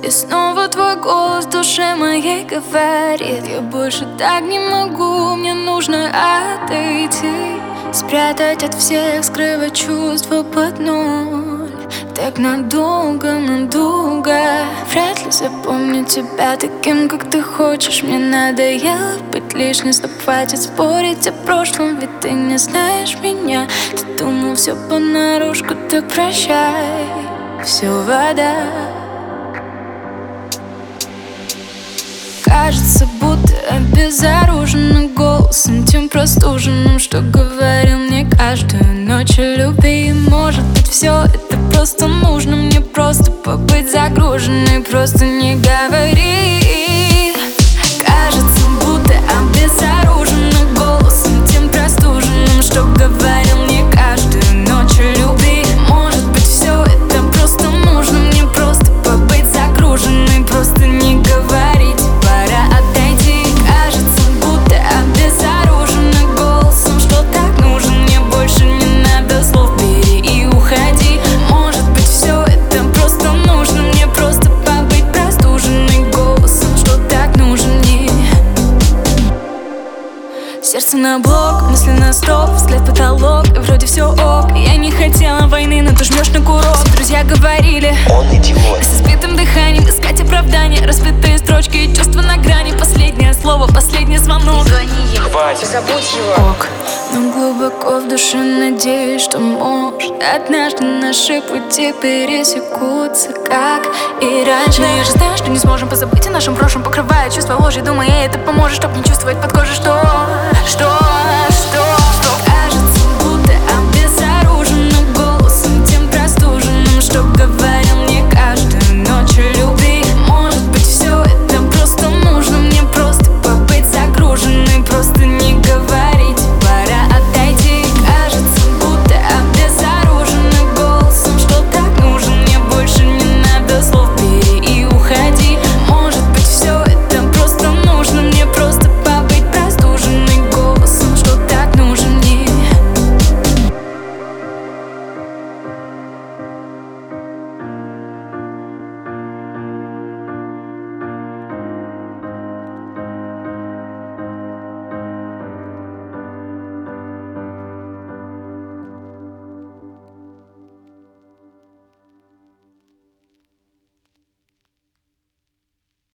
И снова твой голос в душе моей говорит: я больше так не могу, мне нужно отойти, спрятать от всех, скрывать чувства под ноль. Так надолго, надолго. Вряд ли запомню тебя таким, как ты хочешь. Мне надоело быть лишней, стоп, хватит спорить о прошлом, ведь ты не знаешь меня. Ты думал все понарошку, так прощай, все вода. Кажется, будто обезоружена голосом тем простуженным, что говорил мне каждую ночь о любви. Может быть, все это просто нужно мне, просто побыть загруженной, просто не говори. Кажется, будто обезоружена голосом тем простуженным, что говорил мне каждую ночь о любви. Может быть, все это просто нужно мне, просто побыть загруженной, просто не говорить. Сердце на блок, мысли на стоп, взгляд потолок, и вроде все ок. Я не хотела войны, но ты жмешь на курок. Друзья говорили, он идиот. С избитым дыханием искать оправдание, разбитые строчки и чувства на грани. Последнее слово, последний звонок. Не звони ему, Хватит. забудь его. Ок, но глубоко в душе надеюсь, что может однажды наши пути пересекутся, как и раньше. Но я же знаю, что не сможем позабыть о нашем прошлом, покрывая чувства ложью, думая, это поможет, чтоб не чувствовать под кожей, что